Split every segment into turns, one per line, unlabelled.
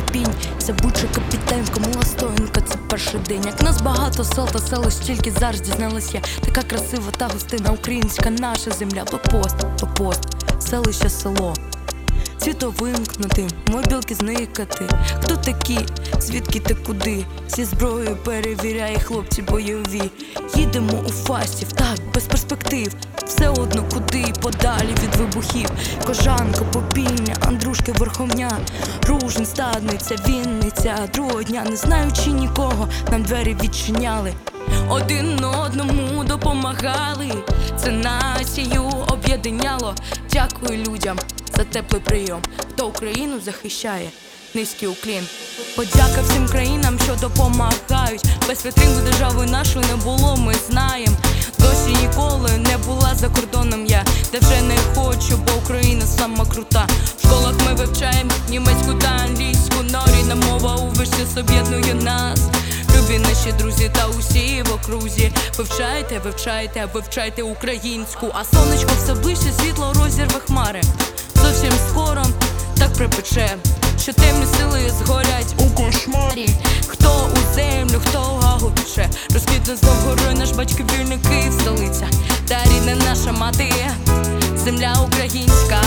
Ірпінь, Забуча, Капітанська, Малостоянка, це перший день. Як нас багато сел та селищ, тільки зараз дізналась я. Така красива та гостина українська наша земля. Блокпост, селище, село. Світло вимкнути, мобілки зникати. Хто такі? Звідки та куди? Зі зброєю перевіряє хлопці бойові. Їдемо у фастів, так, без перспектив. Все одно куди, подалі від вибухів. Кожанка, Попільня, Андрушки, Верховня, Ружин, Стадниця, Вінниця. Другого дня, не знаючи нікого, нам двері відчиняли. Один одному допомагали, це націю об'єднало. Дякую людям за теплий прийом, хто Україну захищає. Низький уклін. Подяка всім країнам, що допомагають. Без підтримки держави нашої не було, ми знаєм. Досі ніколи не була за кордоном я, де вже не хочу, бо Україна сама крута. В школах ми вивчаємо німецьку та англійську, но рідна мова у вишні об'єднує нас. Любі наші друзі та усі в окрузі. Вивчайте українську. А сонечко все ближче, світло розірве хмари. Зовсім скоро так припече, що темні сили згорять у кошмарі. Хто у землю, хто гагу пече, розквітне знов горою наш батько вільний Київ, столиця. Та рідна наша мати, земля українська,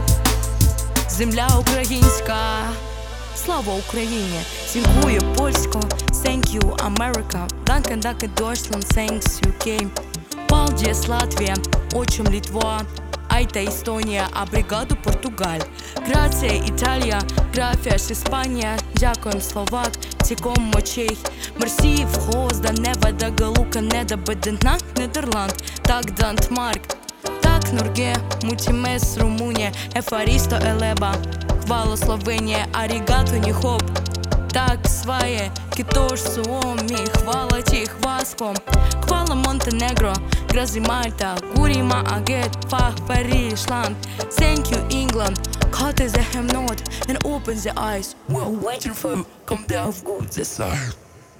земля українська. Слава Україні! Dziękuję Польсько, thank you America, danke Deutschland, thanks UK. Paldies Latvija, očum Litva, Aita Estonija, obrigado Portugal. Grazie Italia, gracias Іспанія, дякуємо Словак, ціком Чех. Мерсі Вгозда, Невада, Галука, Неда, Бедена, Нідерланд, так Дантмарк, так Норге, Мультимес, Румунія, Ефарісто, Елеба. Хвала Словенія, арігато, ніхоп. Так сває, кітош, Суомі, хвала тіх васком. Хвала Монтенегро, Гразі Мальта, Гуріма, Агет, Фах, Париж, Ланд. Thank you England, cut the hem note and open the eyes. We're waiting for you, come down good this side.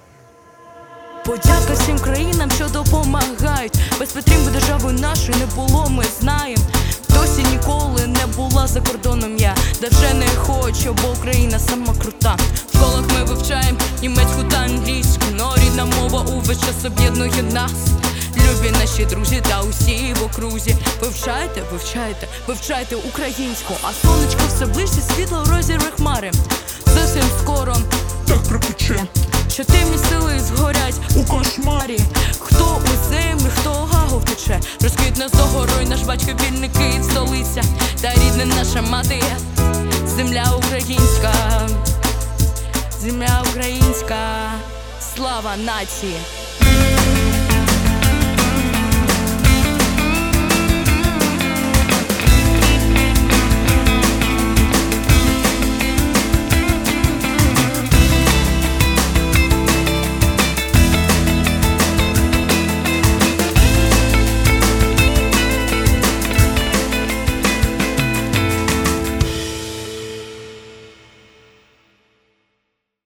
Подяка всім країнам, що допомагають. Без підтримки держави нашої не було, ми знаєм. Досі ніколи не була за кордоном я, де вже не хочу, бо Україна сама крута. В школах ми вивчаємо німецьку та англійську, но рідна мова увесь час об'єднує нас. Любі наші друзі та усі в окрузі. Вивчайте українську. А сонечко все ближче, світло розірве хмари. Зовсім скоро так припече, що темні сили згорять у кошмарі. Хто у землю, хто гагу втече, розквітне з горою наш батько вільний Київ, столиця. Та рідна наша мати, земля українська, земля українська. Слава нації!